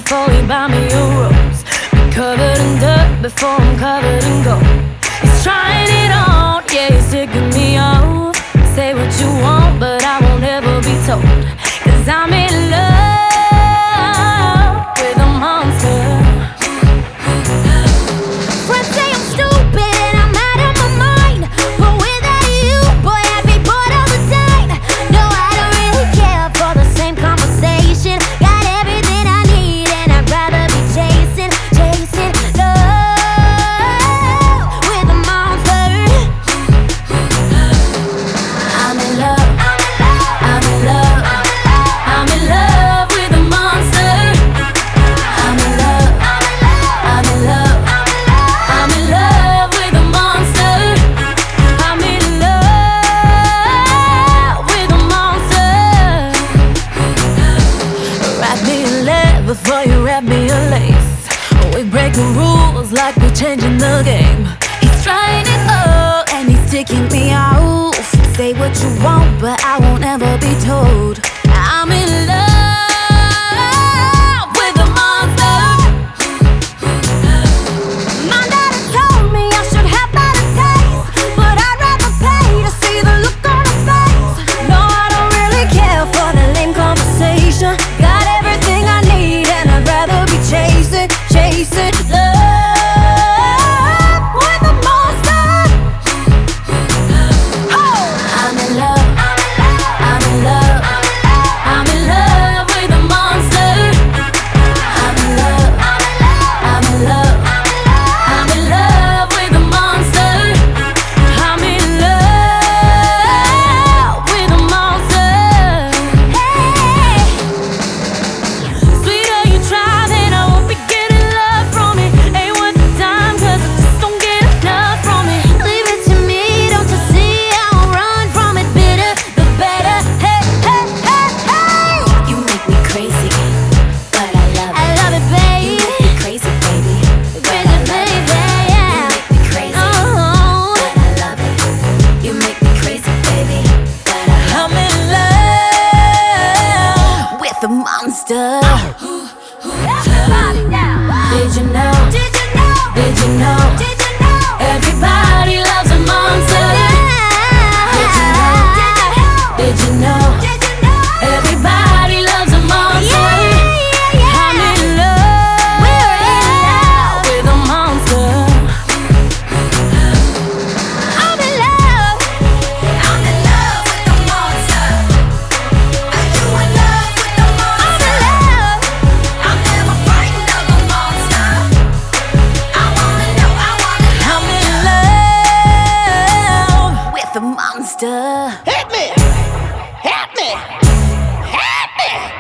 before he buy me a rose. Be covered in dirt before I'm covered in gold. He's trying it on, yeah, he's ticking me off. Say what you want, but I won't ever be told. 'Cause I'm in love with a monster. Friends say I'm stupid and I'm out of my mind, but without you, boy, I'd be bored all the time. No, I don't really care for the same conversation. Got everything I need and I'd rather be chasing love with a monster. I'm in love, I'm in love, I'm in love with a monster. I'm in love, I'm in love, I'm in love with a monster. I'm in love with a monster. Wrap me in lead before you wrap me in lace. We breaking rules like we're changing the game. He's trying it all and he's taking me out. Say what you want, but I won't ever be told. I'm in love with a monster. My daddy told me I should have better taste, but I'd rather pay to see the look on his face. No, I don't really care for the lame conversation. Got everything I need and I'd rather be chasing love with a monster. I'm in love, I'm in love, I'm in love with a monster. I'm in love, I'm in love, I'm in love with a monster. I'm in love with a monster. Hey, sweeter you try, then I won't be getting love from it. Ain't worth the time, 'cause I just don't get enough from it. Leave it to me, don't you see? I won't run from it. Bitter, the better. Hey, hey, hey, hey. You make me crazy, but I love it. I love it, You baby. make me crazy, baby, but I Crazy, love it. baby, You yeah. make me crazy, Oh, but I love it. You make me crazy, baby, but I love I'm in love with a monster. Everybody now. Did you know? Did you know? Did you know? Did you know? Everybody loves a monster. Did you know? Did you know? Did you know? Everybody loves a monster. I'm in love. We're in love with a monster. I'm in love. I'm in love with the monster. Are you in love with the monster? I'm in love. I'm never frightened of a monster. I wanna know, I wanna know. I'm in love with a monster. Hit me! Hit me! Hit me!